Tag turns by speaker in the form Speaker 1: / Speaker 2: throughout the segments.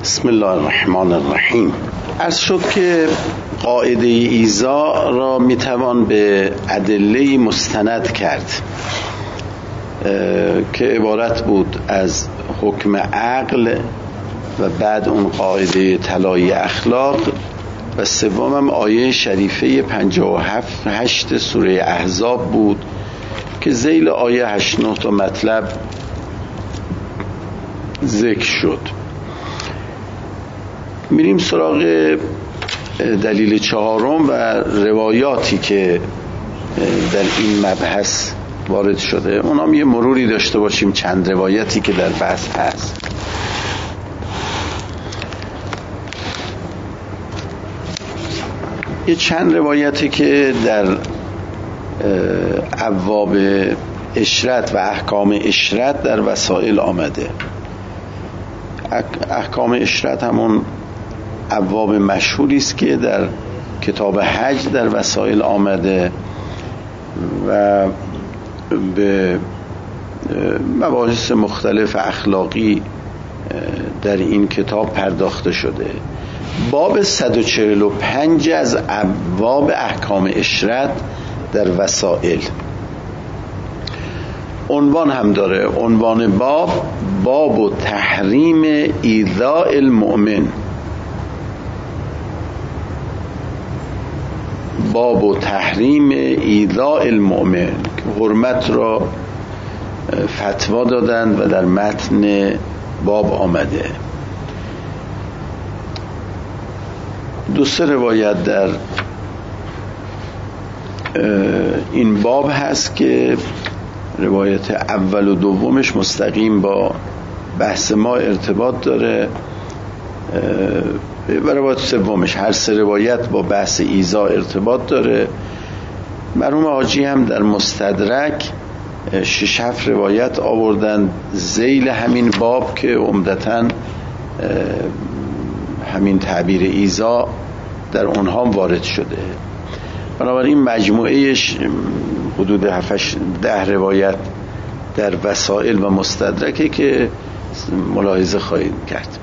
Speaker 1: بسم الله الرحمن الرحیم. عرض شد که قاعده ایذا را میتوان به ادله مستند کرد که عبارت بود از حکم عقل و بعد اون قاعده طلایی اخلاق و سومم آیه شریفه 58 سوره احزاب بود که ذیل آیه 8 تا مطلب ذکر شد. میریم سراغ دلیل چهارم و روایاتی که در این مبحث وارد شده. اونام یه مروری داشته باشیم چند روایتی که در بحث هست. یه چند روایتی که در ابواب اشرت و احکام اشرت در وسائل آمده. احکام اشرت همون ابواب مشهوری است که در کتاب حج در وسائل آمده و به مباحث مختلف اخلاقی در این کتاب پرداخته شده. باب 145 از ابواب احکام اشرت در وسائل عنوان هم داره. عنوان باب و تحریم ایذاء المؤمن. باب و تحریم ایذاء المؤمن که حرمت را فتوا دادند و در متن باب آمده. دو سه روایت در این باب هست که روایت اول و دومش مستقیم با بحث ما ارتباط داره و روایت سومش، هر سه روایت با بحث ایذا ارتباط داره. مرحوم حاجی هم در مستدرک 6-7 روایت آوردن ذیل همین باب که عمدتاً همین تعبیر ایذا در اونها وارد شده. بنابراین مجموعهش حدود 7-10 روایت در وسائل و مستدرکه که ملاحظه خواهید کرد.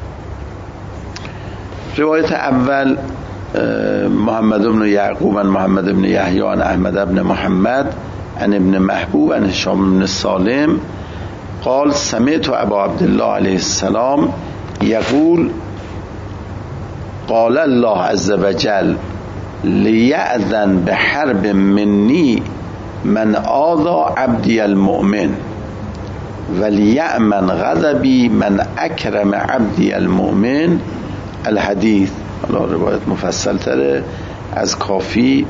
Speaker 1: روایت اول محمد بن یعقوب عن محمد بن یحیی عن احمد بن محمد عن ابن محبوب عن هشام بن سالم قال سمعت ابا عبدالله علیه السلام یقول قال الله عز وجل لیأذن بحرب منی من آذى عبدی المؤمن ولیأمن غضبی من اکرم عبدی المؤمن الحدیث. حالا روایت مفصل تره از کافی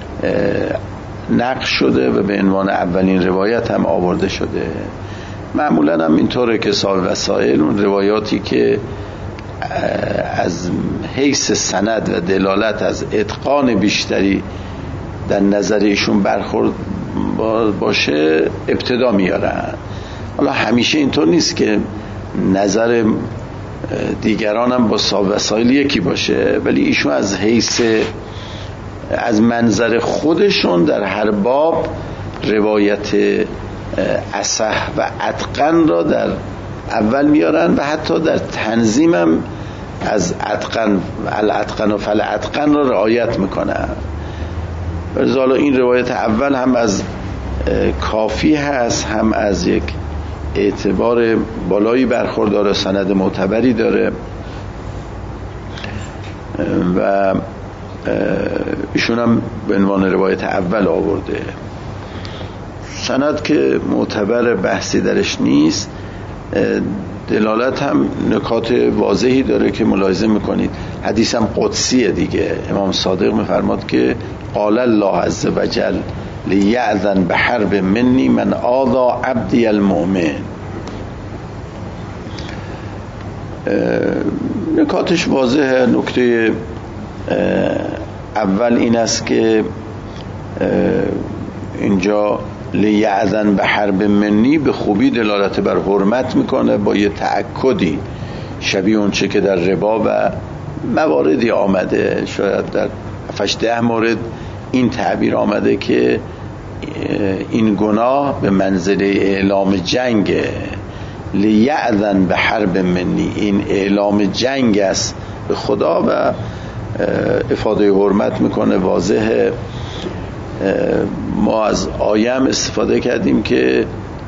Speaker 1: نقش شده و به عنوان اولین روایت هم آورده شده. معمولا هم اینطوره که صاحب وسائل اون روایاتی که از حیث سند و دلالت از اتقان بیشتری در نظر ایشون برخورد باشه ابتدا میارن. حالا همیشه اینطور نیست که نظر دیگران هم با صاحب وسائل یکی باشه، ولی ایشون از حیث از منظر خودشون در هر باب روایت اصح و اتقن را در اول میارن و حتی در تنظیمم از اتقن الاتقن و فالاتقن را رعایت میکنن. ولذا این روایت اول هم از کافی هست، هم از یک اعتبار بالایی برخورداره، سند معتبری داره و ایشون هم به عنوان روایت اول آورده. سند که معتبر بحثی درش نیست، دلالت هم نکات واضحی داره که ملاحظه میکنید. حدیث هم قدسیه دیگه. امام صادق میفرماد که قال الله عز وجل لیأذن بحرب منی من آذى عبدی المؤمن. نکاتش واضحه. نکته اول این است که اینجا لیأذن بحرب منی به خوبی دلالت بر حرمت میکنه با یه تأکدی شبیه اون چه که در ربا و مواردی آمده. شاید در 7-10 مورد این تعبیر آمده که این گناه به منزله اعلام جنگه لیأذن به حرب منی، این اعلام جنگ است به خدا و افاده حرمت میکنه. واضحه. ما از آیه هم استفاده کردیم که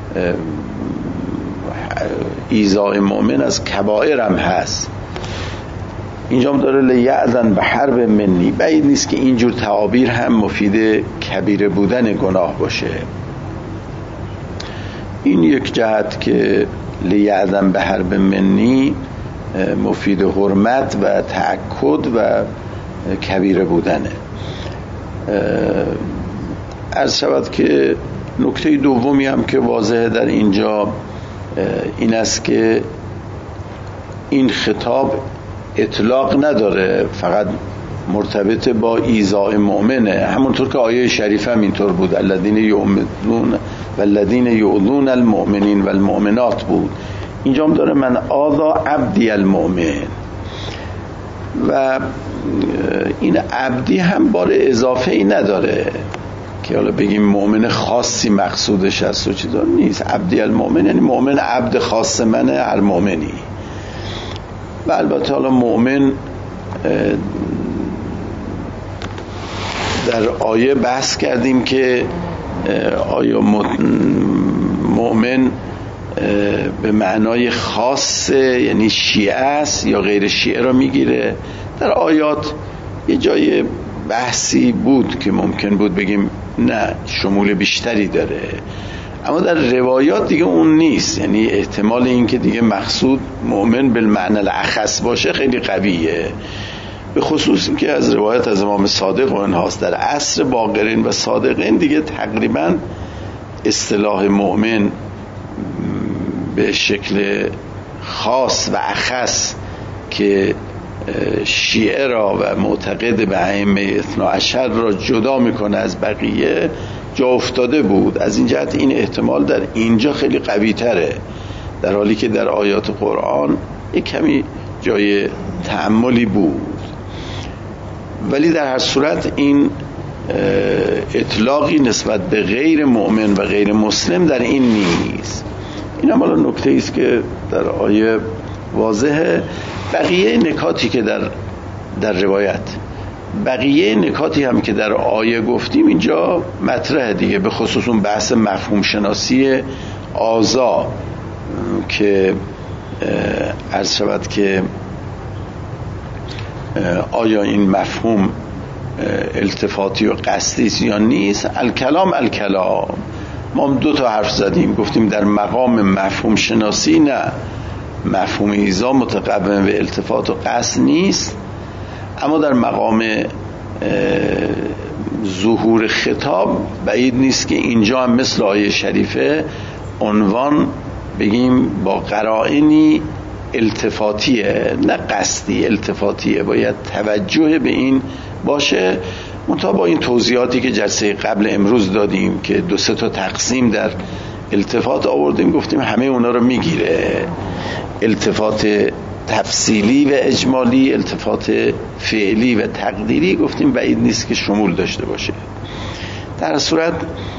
Speaker 1: ایذاء مؤمن از کبائر هم هست. اینجا هم داره لیأذن به حرب منی. بعید نیست که اینجور تعابیر هم مفید کبیره بودن گناه باشه. این یک جهت که لیأذن به حرب منی مفید حرمت و تأکد و کبیره بودنه. عرض شود که نکته دومی هم که واضحه در اینجا این است که این خطاب اطلاق نداره، فقط مرتبط با ایذاء مؤمنه، همونطور که آیه شریفه هم اینطور بود، الذین یؤمنون والذین یؤذون المؤمنین والمؤمنات بود. اینجا هم داره من آذا عبدی المؤمن، و این عبدی هم بار اضافه ای نداره که حالا بگیم مؤمن خاصی مقصودش هست و چیزا نیست. عبدی المؤمن یعنی مؤمن عبد خاص منه، هر مؤمنی. و البته حالا مؤمن در آیه بحث کردیم که آیا مؤمن به معنای خاص یعنی شیعه است یا غیر شیعه را میگیره. در آیات یه جای بحثی بود که ممکن بود بگیم نه، شمول بیشتری داره، اما در روایات دیگه اون نیست. یعنی احتمال این که دیگه مقصود مؤمن بالمعنی الاخص باشه خیلی قویه، به خصوص این که از روایت از امام صادق و اینهاست. در عصر باقرین و صادقین دیگه تقریبا اصطلاح مؤمن به شکل خاص و اخص که شیعه را و معتقد به ائمه اثنا عشر را جدا میکنه از بقیه جا افتاده بود. از این جهت این احتمال در اینجا خیلی قوی تره، در حالی که در آیات قرآن یک کمی جای تأملی بود. ولی در هر صورت این اطلاقی نسبت به غیر مؤمن و غیر مسلم در این نیست. این هم حالا نکته ایست که در آیه واضحه. بقیه نکاتی که در روایت، بقیه نکاتی هم که در آیه گفتیم اینجا مطرحه دیگه، به خصوص اون بحث مفهوم شناسی آزا که عرض شود که آیا این مفهوم التفاتی و قصدی است یا نیست. الکلام ما هم 2 تا حرف زدیم، گفتیم در مقام مفهوم شناسی نه، مفهوم ایذا متقوم به التفات و قصد نیست، اما در مقام ظهور خطاب بعید نیست که اینجا هم مثل آیه شریفه عنوان بگیم با قرائنی التفاتیه نه قصدی، التفاتیه، باید توجه به این باشه. منتها با این توضیحاتی که جلسه قبل امروز دادیم که 2-3 تا تقسیم در التفات آوردیم، گفتیم همه اونا رو میگیره، التفات تفصیلی و اجمالی، التفات فعلی و تقدیری، گفتیم بعید نیست که شمول داشته باشه. در صورت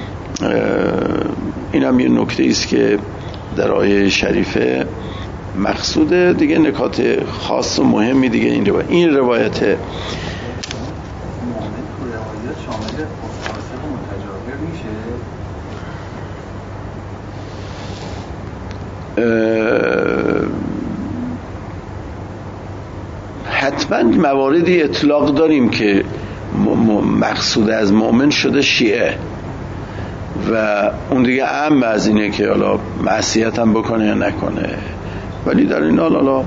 Speaker 1: این هم یه نکته است که در آیه شریفه مقصود دیگه، نکات خاص و مهمی دیگه این روایت حتما مواردی اطلاق داریم که مقصود از مؤمن شده شیعه و اون دیگه اهم از اینه که حالا معصیت هم بکنه یا نکنه. ولی در این حالا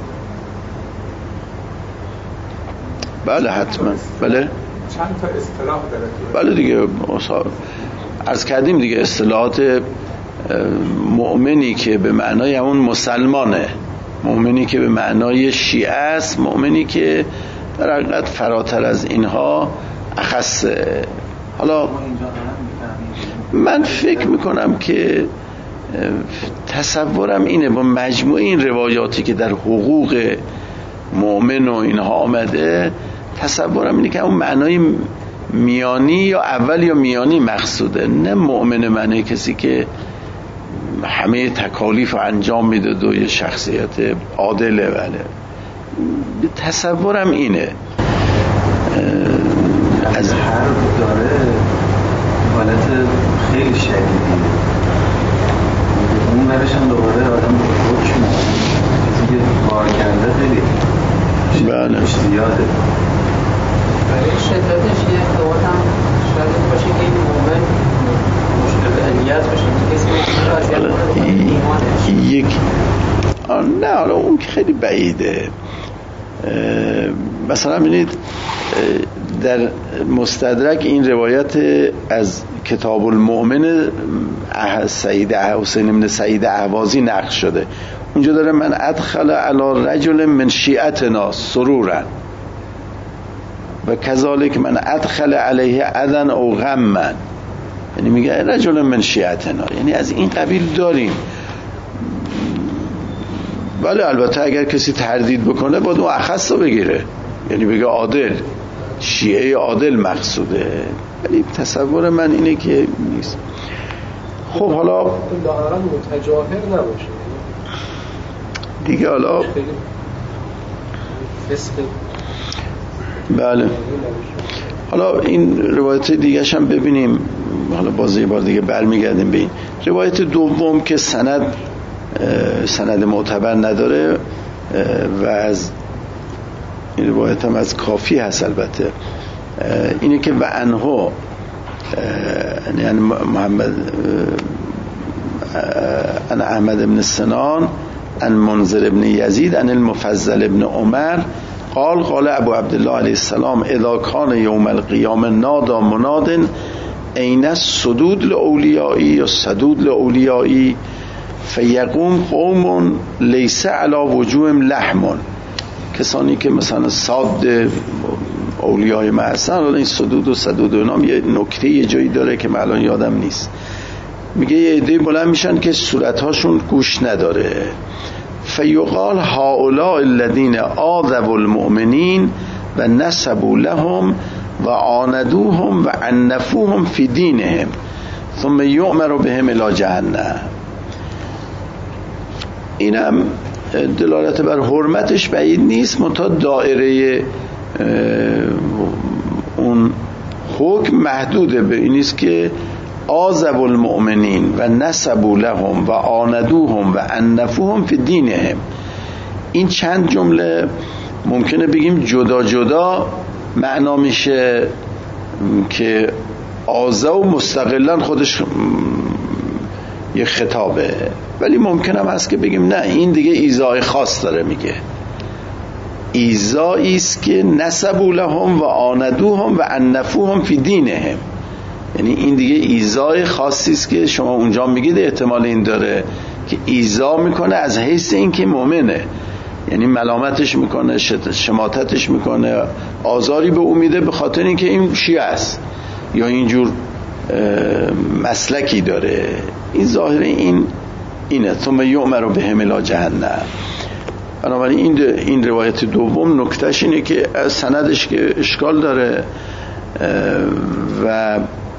Speaker 1: بله حتما بله
Speaker 2: چند تا اصطلاح داره.
Speaker 1: بله دیگه عرض کردیم دیگه، اصطلاحات مؤمنی که به معنای همون مسلمانه، مؤمنی که به معنای شیعه است، مؤمنی که در حقیقت فراتر از اینها اخصه. حالا من فکر میکنم که تصورم اینه با مجموع این روایاتی که در حقوق مؤمن و اینها آمده، تصورم اینه که اون معنای میانی یا اول یا میانی مقصوده، نه مؤمن معنی کسی که همه تکالیف رو انجام میداد و یه شخصیت عادله. بله تصورم اینه.
Speaker 3: از حرب داره حالت خیلی شدیدی، اون برش هم دوباره آدم حکم کسی که کار کرده خیلی زیاده.
Speaker 4: برای شدتش یه احتمال هم شاید باشه که این مومن مشکل علیت باشه، کسی رو اذیت کنه
Speaker 1: یک نه حالا اون که خیلی بعیده. مثلا ببینید در مستدرک این روایت از کتاب المؤمن سعید حسین بن سعید اهوازی نقل شده. اونجا داره من ادخل علی رجل من شیعتنا سرورا و کذالک من ادخل علیه اذن او غما، یعنی میگه رجل من شیعتنا، یعنی از این قبیل داریم. ولی البته اگر کسی تردید بکنه باید اون اخص رو بگیره، یعنی بگه عادل، شیعه عادل مقصوده. ولی تصور من اینه که نیست. خب حالا
Speaker 5: ظاهرا متجاهر نباشه
Speaker 1: دیگه. حالا بله حالا این روایت دیگه هم ببینیم. حالا باز یه بار دیگه برمیگردیم به این روایت دوم که سند معتبر نداره و از این روایت هم از کافی هست البته. اینه که و انهو یعنی محمد ان احمد ابن سنان ان منذر ابن یزید ان المفضل ابن عمر قال ابو عبدالله علیه السلام اذا کان یوم القیامه نادا مناد این السدود لاولیایی یا سدود لاولیایی فیقوم قوم لیس علی وجوههم لحم، کسانی که مثلا صاد اولیای محسن. این سدود و سدود و نام یه نکته یه جایی داره که من الان یادم نیست. میگه یه عده بلند میشن که صورتهاشون گوش نداره. فیقال هؤلاء الذین آذوا المؤمنین و نسبوا لهم و عاندوهم و عنفوهم فی دینهم ثم یؤمر بهم الی جهنم. اینم دلالت بر حرمتش بعید نیست، منتها دایره اون حکم محدوده به این نیست که آذوا المؤمنین و نسبوا لهم و عاندوهم و عنفوهم فی دینهم. این چند جمله ممکنه بگیم جدا جدا معنا میشه که آذا و مستقلا خودش یه خطابه، ولی ممکنه هم هست که بگیم نه این دیگه ایذای خاص داره میگه. ایذایی است که نسبوا لهم و عاندوهم و عنفوهم فی دینهم، یعنی این دیگه ایذای خاصی است که شما اونجا میگید احتمال این داره که ایذا میکنه از حیث این که مؤمنه، یعنی ملامتش میکنه، شماتتش میکنه، آزاری به امیده به خاطر اینکه این شیعه است یا اینجور مسلکی داره. این ظاهر اینه ثم یؤمر بهم الی جهنم. بنابراین این روایت دوم نکتهش اینه که سندش که اشکال داره و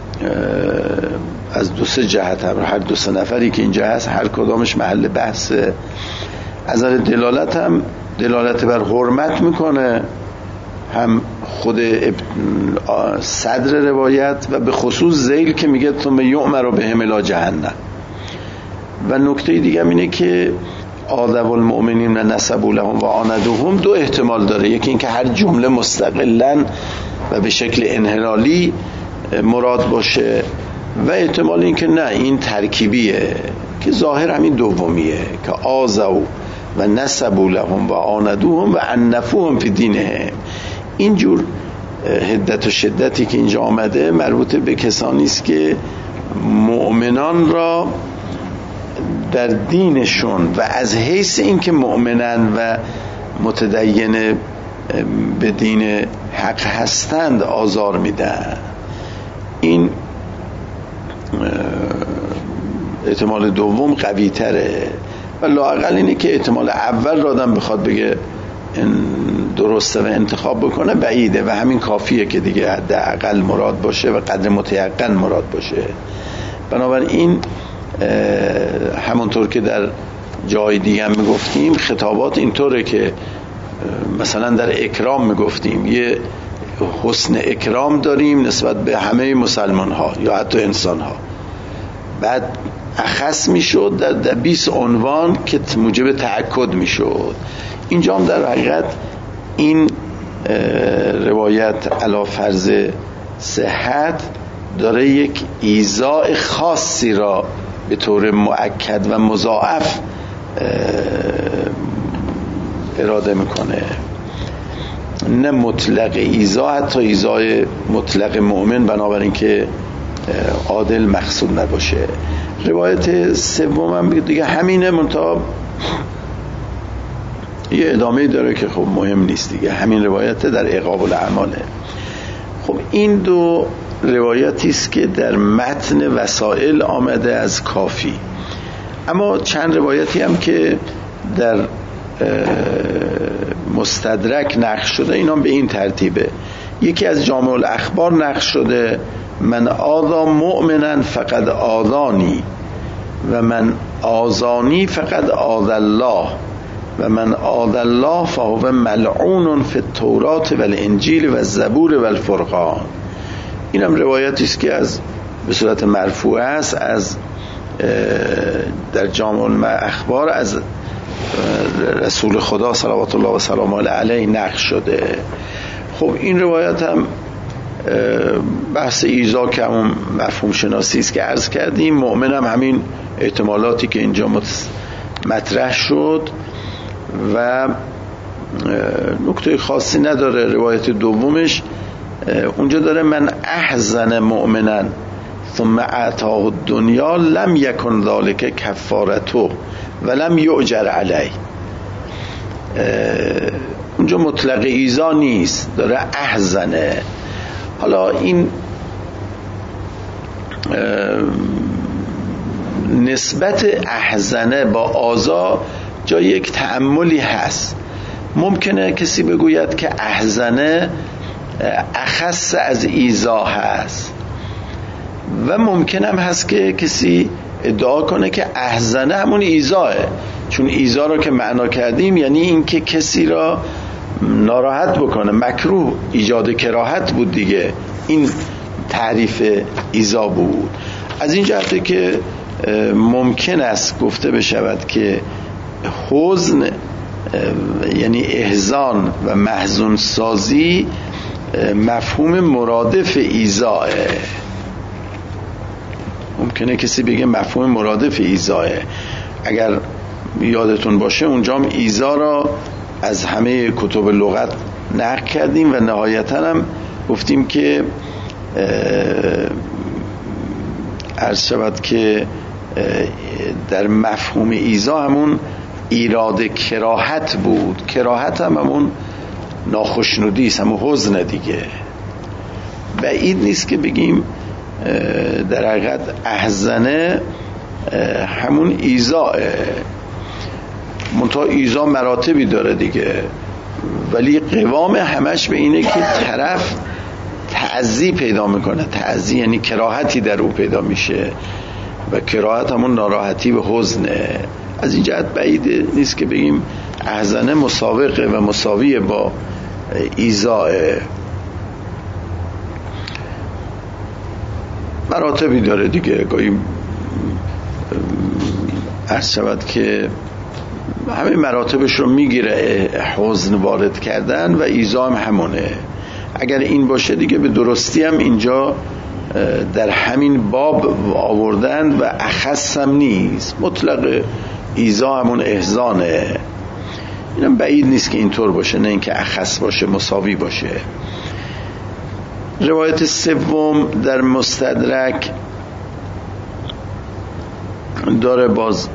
Speaker 1: از 2-3 جهت هر 2-3 نفری که اینجا هست هر کدامش محل بحثه. از نظر دلالت هم دلالت بر حرمت میکنه، هم خود صدر روایت و به خصوص ذیل که میگه ثم یؤمر بهم الی جهنم. و نکته دیگه هم اینه که آذوا المؤمنین و نسبوا لهم و عاندوهم دو احتمال داره. یکی این که هر جمله مستقلاً و به شکل انحلالی مراد باشه و احتمال این که نه این ترکیبیه که ظاهر همین دومیه که آذوا و نسبوا لهم و عاندوهم و عنفوهم فی دینهم. اینجور حدت و شدتی که اینجا آمده مربوط به کسانی است که مؤمنان را در دینشون و از حیث اینکه مؤمنن و متدین به دین حق هستند آزار میدن. این احتمال دوم قوی تره و لااقل اینه که احتمال اول را آدم بخواد بگه درسته و انتخاب بکنه بعیده و همین کافیه که دیگه حداقل مراد باشه و قدر متیقن مراد باشه. بنابراین همونطور که در جای دیگه هم میگفتیم خطابات اینطوره که مثلا در اکرام میگفتیم یه حسن اکرام داریم نسبت به همه مسلمان ها یا حتی انسان ها، بعد اخص میشد در 20 عنوان که موجب تأکد میشد. اینجا هم در حقیقت این روایت علی فرض صحت داره یک ایذاء خاصی را به طور مؤکد و مضاعف اراده میکنه، نه مطلق ایذا، حتی ایذای مطلق مؤمن بنابراین که عادل مقصود نباشه. روایت سوم هم دیگه همینه، منتها یه ادامه داره که خب مهم نیست دیگه، همین روایت در عقاب الاعماله. خب این دو روایتی است که در متن وسائل آمده از کافی، اما چند روایتی هم که در مستدرک نقش شده، اینا به این ترتیبه. یکی از جامع الاخبار نقش شده من آذا مؤمنا فقد آذانی و من آذانی فقد آذ الله و من آذ الله فهو ملعون فی التوراة و الانجیل و الزبور و الفرقان. اینم روایتی است که از به صورت مرفوع است، از در جامع الاخبار از رسول خدا صلوات الله و سلامه علیه نقش شده. خب این روایت هم بحث ایذا که همون مفهوم شناسی است که عرض کردیم، مؤمن هم همین احتمالاتی که اینجا مطرح شد و نکته خاصی نداره. روایت دومش اونجا داره من احزن مؤمنا ثم اعطاه الدنیا لم یکن ذلک کفارته ولم یؤجر علیه. اونجا مطلق ایذا نیست، داره احزنه. حالا این نسبت احزنه با آزا جای یک تأملی هست. ممکنه کسی بگوید که احزنه اخص از ایذا هست و ممکنم هست که کسی ادعا کنه که احزنه همون ایذاه، چون ایذا رو که معنا کردیم یعنی این که کسی را ناراحت بکنه، مکروه، ایجاد کراهت بود دیگه، این تعریف ایذا بود. از این جهته که ممکن است گفته بشود که حزن یعنی احزان و محزون سازی مفهوم مرادف ایذاه. ممکنه کسی بگه مفهوم مرادف ایذاه. اگر یادتون باشه اونجا هم ایذا را از همه کتب لغت نقل کردیم و نهایتا هم گفتیم که عرض شود که در مفهوم ایذا همون ایراد کراهت بود. کراهت هم همون ناخشنودی است، همون حزن دیگه. بعید نیست که بگیم در حقیقت احزنه همون ایذا، منتها ایذا مراتبی داره دیگه، ولی قوام همش به اینه که طرف تعزی پیدا میکنه. تعزی یعنی کراهتی در او پیدا میشه و کراهت همون ناراحتی و حزنه. از این جهت بعید نیست که بگیم احزنه مسابقه و مساویه با ایذا. مراتبی داره دیگه، گاهی عرض شود که همه مراتبش رو میگیره حزن وارد کردن و ایذا هم همونه. اگر این باشه دیگه به درستی هم اینجا در همین باب آوردن و اخص هم نیست، مطلق ایذا همون احزانه. اینم بعید نیست که اینطور باشه، نه اینکه اخص باشه، مساوی باشه. روایت سوم در مستدرک داره باز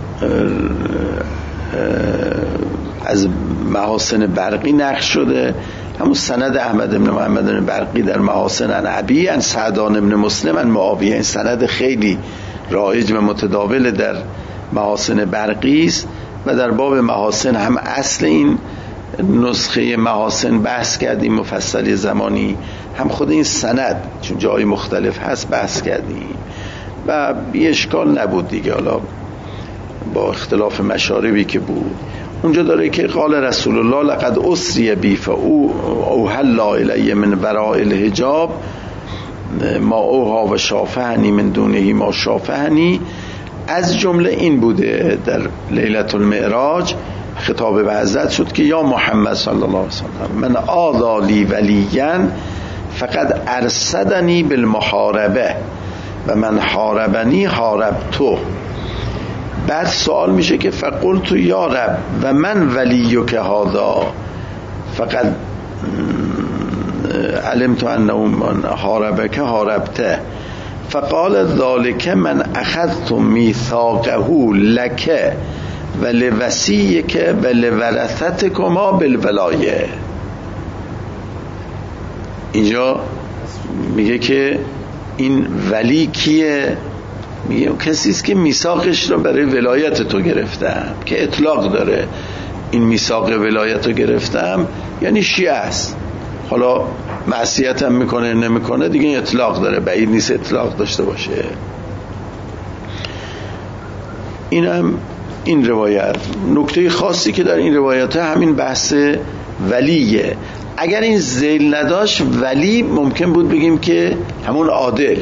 Speaker 1: از محاسن برقی نقش شده، همون سند احمد بن محمد بن برقی در محاسن عن ابی عن سعدان بن مسلم عن معاویه. این سند خیلی رایج و متداول در محاسن برقی است و در باب محاسن هم اصل این نسخه محاسن بحث کردیم مفصل زمانی، هم خود این سند چون جای مختلف هست بحث کردیم. و بی اشکال نبود دیگه، حالا با اختلاف مشاربی که بود. اونجا داره که قال رسول الله لقد اسری بی فاوحل الی من وراء الحجاب ما اوها و شافهنی من دونه ما شافهنی. از جمله این بوده در لیلة المعراج خطاب به حضرت شد که یا محمد صلی الله علیه وسلم من آذا لی ولیا فقد ارصدنی بالمحاربه و من حاربنی حاربتو. بعد سوال میشه که فقلت یا رب و من ولیک هذا فقد علمت انه من حاربک حاربته فقال ذلك من اخذت میثاقه لک ولوصیک ولورثتکما بالولایه. اینجا میگه که این ولی کیه؟ میگه کسی است که میثاقش رو برای ولایت تو گرفتم، که اطلاق داره. این میثاق ولایت رو گرفتم یعنی شیعه است، حالا معصیت هم میکنه نمیکنه دیگه این اطلاق داره، بعید نیست اطلاق داشته باشه. این روایت نکته خاصی که در این روایت همین بحث ولیه. اگر این ذیل نداشت ولی ممکن بود بگیم که همون عادل،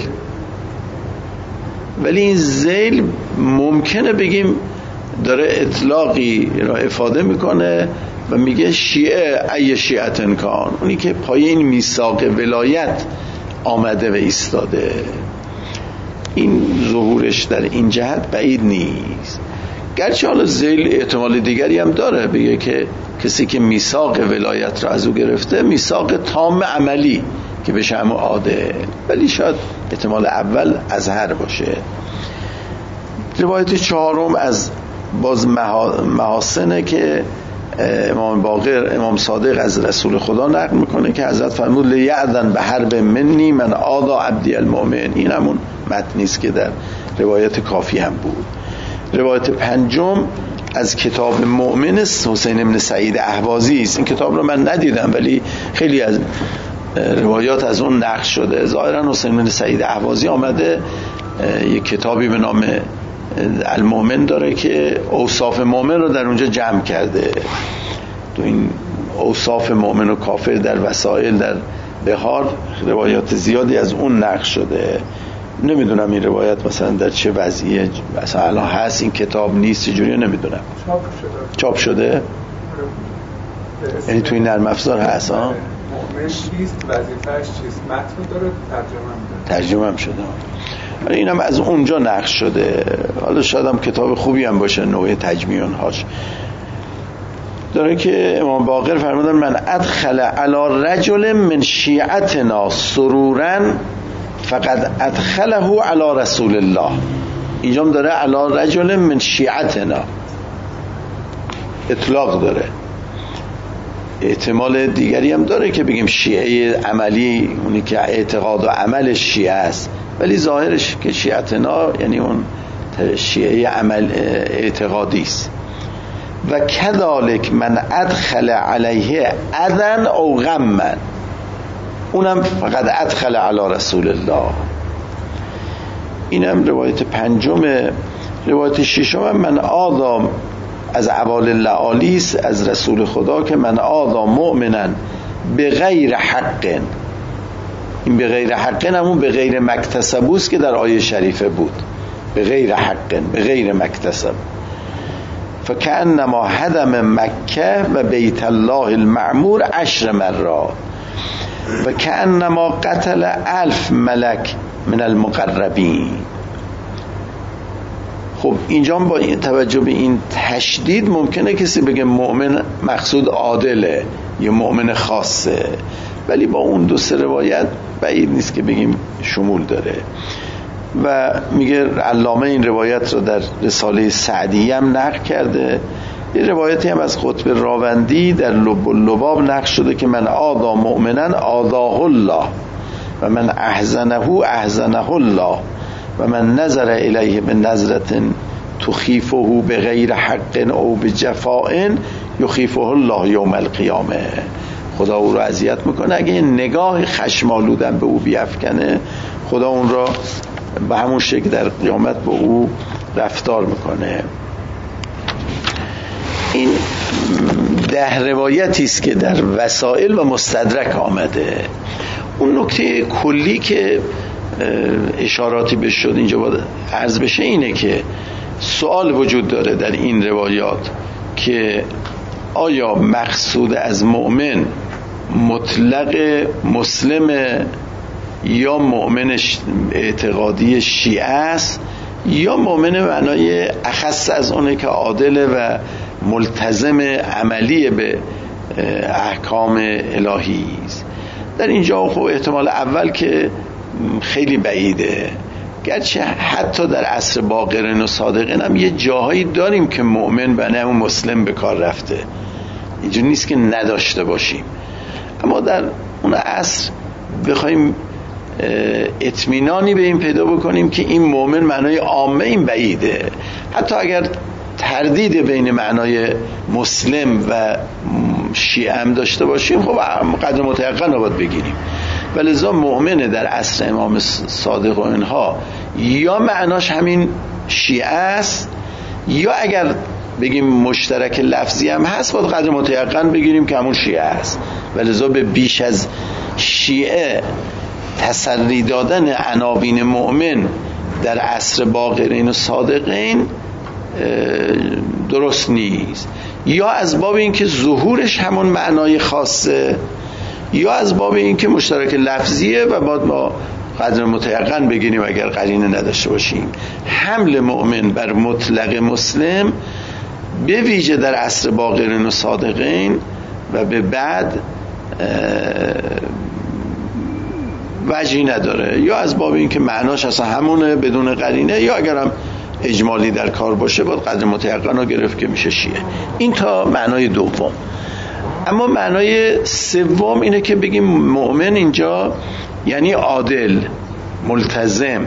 Speaker 1: ولی این ذیل ممکنه بگیم داره اطلاقی را افاده میکنه و میگه شیعه ای شیعتن کان، اونی که پای این میثاق ولایت آمده و ایستاده. این ظهورش در این جهت بعید نیست، گرچه حالا ذیل احتمال دیگری هم داره، بگه که کسی که میثاق ولایت را از او گرفته میثاق تام عملی که بشه همون عادل، ولی شاید احتمال اول اظهر باشه. روایت چهارم از باز محاسنه که امام باقر امام صادق از رسول خدا نقل میکنه که حضرت فرمود لیعذن به حرب منی من آذا عبدی المؤمن. این همون متنی است که در روایت کافی هم بود. روایت پنجم از کتاب مؤمن است، حسین بن سعید اهوازی است. این کتاب رو من ندیدم ولی خیلی از روایات از اون نقل شده. ظاهرا حسین بن سعید اهوازی آمده یک کتابی به نام المؤمن داره که اوصاف مؤمن رو در اونجا جمع کرده. تو این اوصاف مؤمن و کافر در وسائل در بهار روایات زیادی از اون نقل شده. نمیدونم این روایت مثلا در چه وضعیه مثلا الان هست، این کتاب نیست چجوریه نمیدونم. چاپ شده؟ یعنی تو این نرم افزار هست ها؟
Speaker 2: مؤمن چیست، وظیفه‌اش چیست، متن داره،
Speaker 1: ترجمه هم شده. اینم از اونجا نقل شده. حالا شاید هم کتاب خوبی هم باشه، نوع تجمیعون هاش داره که امام باقر فرمودن من ادخل علی رجل من شیعتنا سرورا فقد ادخله علی رسول الله. اینجا هم داره علی رجل من شیعتنا، اطلاق داره. احتمال دیگری هم داره که بگیم شیعه عملی، اونی که اعتقاد و عمل شیعه است، ولی ظاهرش که شیعتنا یعنی اون شیعه عمل اعتقادی است. و کذالک من ادخل علیه اذن او غما، اونم فقط ادخل علی رسول الله. اینم روایت پنجم. روایت ششم من آذا از عوال لعالیس از رسول خدا که من آذا مؤمنا به غیر حق. این به غیر حق همون به غیر مکتسبوست که در آیه شریفه بود، به غیر حق به غیر مکتسب. فکأنما هدم مکه و بیت الله المعمور 10 مرات و کأنما قتل 1000 ملک من المقربین. خب اینجا با این توجه به این تشدید ممکنه کسی بگه مؤمن مقصود عادله یا مؤمن خاصه، ولی با اون دو سه روایت بعید نیست که بگیم شمول داره. و میگه علامه این روایت رو در رساله سعدی هم نقل کرده. یه روایتی هم از قطب راوندی در لب اللباب نقل شده که من آذا مؤمنا آذاه الله و من احزنه احزنه الله و من نظر الیه به نظرت تخیفه به غیر حق او به جفاء یخیفه الله یوم القیامه. خدا او رو اذیت میکنه اگه نگاه خشمالودن به او بیفکنه، خدا اون را به همون شکل در قیامت با او رفتار میکنه. این 10 روایتی است که در وسائل و مستدرک آمده. اون نکته کلی که اشاراتی بهش شد اینجا باید عرض بشه اینه که سوال وجود داره در این روایات که آیا مقصود از مؤمن مطلق مسلم یا مؤمن اعتقادی شیعه است یا مؤمن معنای اخص از اونه که عادل و ملتزم عملی به احکام الهی است. در اینجا خب احتمال اول که خیلی بعیده، گرچه حتی در عصر باقرین و صادقین هم یه جاهایی داریم که مؤمن و نه مسلم به کار رفته، اینجا نیست که نداشته باشیم، اما در اون عصر بخوایم اطمینانی به این پیدا بکنیم که این مؤمن معنای عامه این بعیده. حتی اگر تردید بین معنای مسلم و شیعه هم داشته باشیم خب قدر متیقن رو باید بگیریم. ولذا مؤمن در عصر امام صادق و اینها یا معناش همین شیعه است یا اگر بگیم مشترک لفظی هم هست باید قدر متیقن بگیریم که همون شیعه است. ولذا به بیش از شیعه تسری دادن عناوین مؤمن در عصر باقرین و صادقین درست نیست، یا از باب این که ظهورش همون معنای خاصه یا از باب این که مشترک لفظیه و باید ما قدر متیقن بگیریم اگر قرینه نداشته باشیم. حمل مؤمن بر مطلق مسلم به ویژه در عصر باقرین و صادقین و به بعد وجهی نداره، یا از باب این که معناش اصلا همونه بدون قرینه، یا اگرم اجمالی در کار باشه باید قدر متیقن رو گرفت که میشه شیعه. این تا معنای دوم. اما معنای سوم اینه که بگیم مؤمن اینجا یعنی عادل، ملتزم.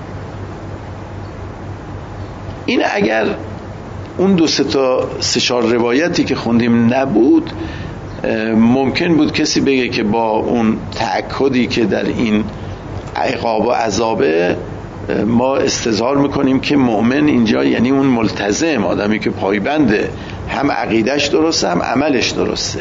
Speaker 1: این اگر اون 2-3 روایتی که خوندیم نبود ممکن بود کسی بگه که با اون تأکدی که در این عقاب و عذابه ما استظهار میکنیم که مؤمن اینجا یعنی اون ملتزم، آدمی که پایبنده، هم عقیدش درسته هم عملش درسته.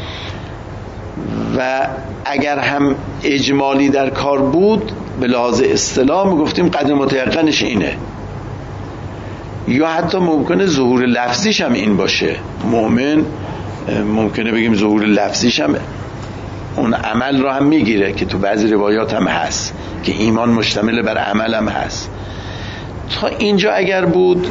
Speaker 1: و اگر هم اجمالی در کار بود به لحاظ اصطلاح میگفتیم قدر متیقنش اینه، یا حتی ممکنه ظهور لفظیش هم این باشه. مؤمن ممکنه بگیم ظهور لفظیش هم اون عمل رو هم میگیره که تو بعضی روایات هم هست که ایمان مشتمل بر عمل هم هست. تا اینجا اگر بود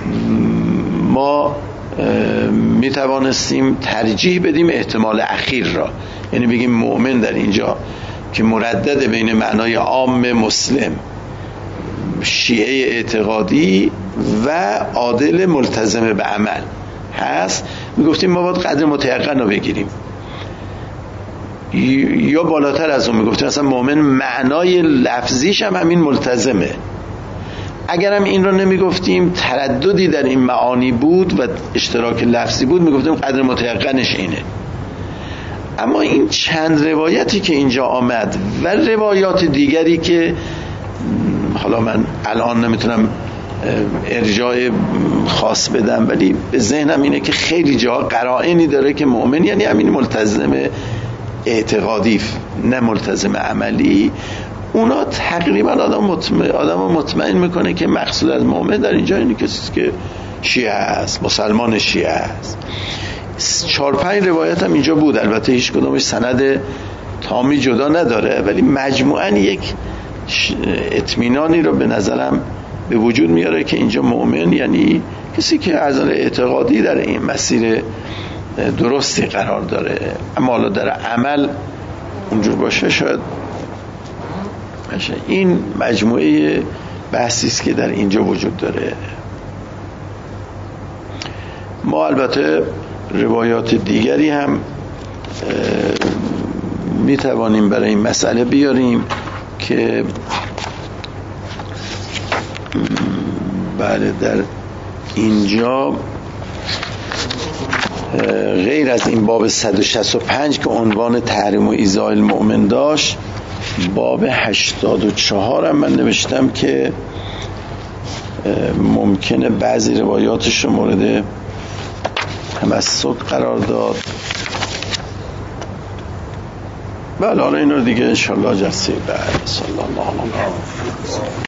Speaker 1: ما میتوانستیم ترجیح بدیم احتمال اخیر را، یعنی بگیم مؤمن در اینجا که مردد بین معنای عام مسلم، شیعه اعتقادی و عادل ملتزم به عمل هست، میگفتیم ما باید قدر متیقن رو بگیریم. یا بالاتر از اون میگفتیم اصلا مؤمن معنای لفظیش هم همین ملتزمه. اگر هم این رو نمیگفتیم، ترددی در این معانی بود و اشتراک لفظی بود، میگفتیم قدر متیقنش اینه. اما این چند روایتی که اینجا آمد و روایات دیگری که حالا من الان نمیتونم ارجاع خاص بدم ولی به ذهنم اینه که خیلی جا قرائنی داره که مؤمن یعنی همین ملتزم اعتقادی نه ملتزم عملی. اونا تقریبا آدم مطمئن میکنه که مقصود از مؤمن در اینجا اینه کسی که شیعه است، مسلمان شیعه است. 4-5 روایت هم اینجا بود، البته هیچ کدومش سند تامی جدا نداره ولی مجموعاً یک اطمینانی رو به نظرم به وجود میاره که اینجا مؤمن یعنی کسی که از نظر اعتقادی در این مسیر درستی قرار داره، اما حالا در عمل اونجور باشه شاید باشه. این مجموعه بحثی است که در اینجا وجود داره. ما البته روایات دیگری هم میتوانیم برای این مسئله بیاریم که بله در اینجا غیر از این باب 165 که عنوان تحریم و ایذاء المؤمن داشت، باب 84 هم من نوشتم که ممکنه بعضی روایاتش رو مورد تمسک قرار داد. بله حالا این رو دیگه انشالله جلسه بعد. صلی الله علیه و